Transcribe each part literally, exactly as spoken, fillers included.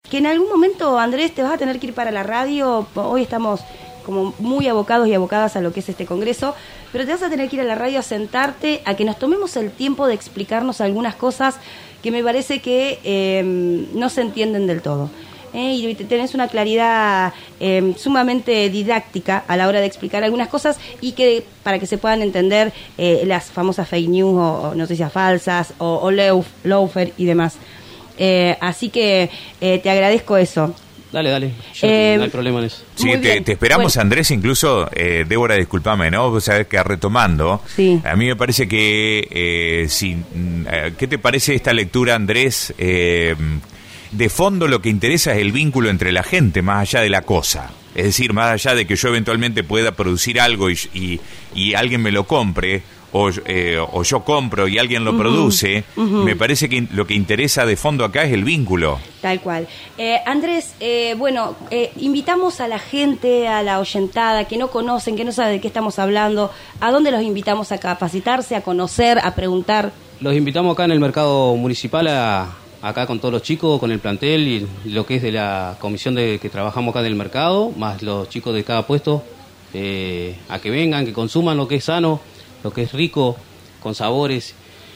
que en algún momento, Andrés, te vas a tener que ir para la radio. Hoy estamos como muy abocados y abocadas a lo que es este congreso, pero te vas a tener que ir a la radio a sentarte, a que nos tomemos el tiempo de explicarnos algunas cosas que me parece que eh, no se entienden del todo. Eh, y tenés una claridad eh, sumamente didáctica a la hora de explicar algunas cosas y que para que se puedan entender eh, las famosas fake news o, o noticias falsas o, o leuf, loafer y demás. Eh, así que eh, te agradezco eso. Dale, dale, yo Eh, no hay problema en eso. Sí, te, te esperamos, Bueno. Andrés, incluso, eh, Débora, discúlpame, ¿no? Vos sabés que retomando, Sí. a mí me parece que, eh, si, eh, ¿qué te parece esta lectura, Andrés? Eh, de fondo lo que interesa es el vínculo entre la gente, más allá de la cosa. Es decir, más allá de que yo eventualmente pueda producir algo y, y, y alguien me lo compre, o, eh, o yo compro y alguien lo uh-huh, produce, uh-huh. me parece que lo que interesa de fondo acá es el vínculo. Tal cual. Eh, Andrés, eh, bueno, eh, invitamos a la gente, a la oyentada, que no conocen, que no sabe de qué estamos hablando, ¿a dónde los invitamos a capacitarse, a conocer, a preguntar? Los invitamos acá en el mercado municipal, a, acá con todos los chicos, con el plantel y lo que es de la comisión de que trabajamos acá en el mercado, más los chicos de cada puesto, eh, a que vengan, que consuman lo que es sano, lo que es rico, con sabores,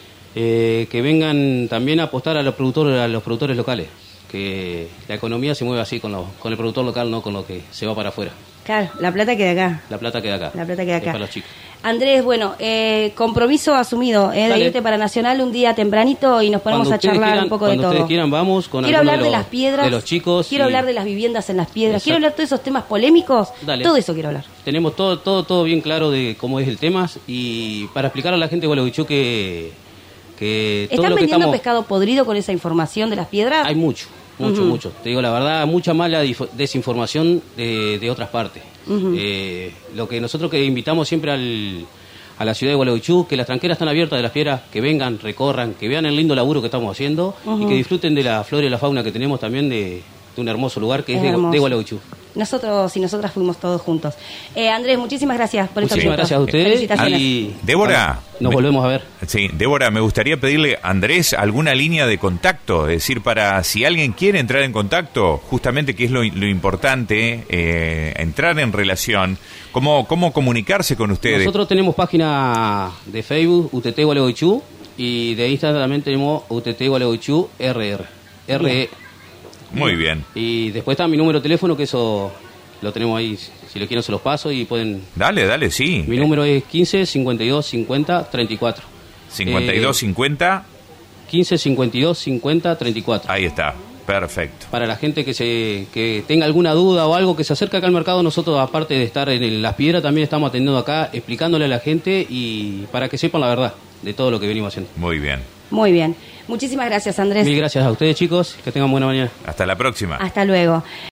eh, que vengan también a apostar a los productores, a los productores locales, que la economía se mueve así con, lo, con el productor local, no con lo que se va para afuera. Claro, la plata queda acá. La plata queda acá. La plata queda acá. Es para los chicos. Andrés, bueno, eh, compromiso asumido, eh, de Dale. irte para Nacional un día tempranito y nos ponemos Cuando a charlar quieran, un poco de cuando todo. ustedes quieran, vamos con Quiero hablar alguno de, de, las los, piedras, de los chicos. quiero y... hablar de las viviendas en las piedras, Exacto. quiero hablar de todos esos temas polémicos, Dale. todo eso quiero hablar. Tenemos todo, todo, todo bien claro de cómo es el tema y para explicar a la gente de Gualeguaychú que, que todo ¿Están lo que vendiendo estamos... pescado podrido con esa información de las piedras? Hay mucho, mucho, Uh-huh. mucho. Te digo la verdad, mucha mala dif- desinformación de, de otras partes. Uh-huh. Eh, lo que nosotros que invitamos siempre al, a la ciudad de Gualeguaychú, que las tranqueras están abiertas de las piedras, que vengan, recorran, que vean el lindo laburo que estamos haciendo Uh-huh. y que disfruten de la flora y la fauna que tenemos también de, de un hermoso lugar que es, Es de, hermoso. de Gualeguaychú. Nosotros y nosotras fuimos todos juntos. Eh, Andrés, muchísimas gracias por estos Muchísimas minutos. gracias a ustedes Felicitaciones. y Débora, nos me- volvemos a ver. Sí, Débora, me gustaría pedirle a Andrés alguna línea de contacto, es decir, para si alguien quiere entrar en contacto, justamente que es lo, lo importante, eh, entrar en relación, cómo, cómo comunicarse con ustedes. Nosotros tenemos página de Facebook, U T T Gualeguaychú, y de Instagram también tenemos U T T Gualeguaychú R R. R E. Muy bien. Y después está mi número de teléfono, que eso lo tenemos ahí, si lo quieren se los paso y pueden... Dale, dale, sí. Mi número es quince cincuenta y dos cincuenta treinta y cuatro. cincuenta y dos cincuenta, quince cincuenta y dos cincuenta treinta y cuatro. ahí está, perfecto. Para la gente que se que tenga alguna duda o algo, que se acerca acá al mercado, nosotros aparte de estar en el- las piedras, también estamos atendiendo acá, explicándole a la gente y para que sepan la verdad de todo lo que venimos haciendo. Muy bien. Muy bien. Muchísimas gracias, Andrés. Mil gracias a ustedes, chicos, que tengan buena mañana. Hasta la próxima. Hasta luego.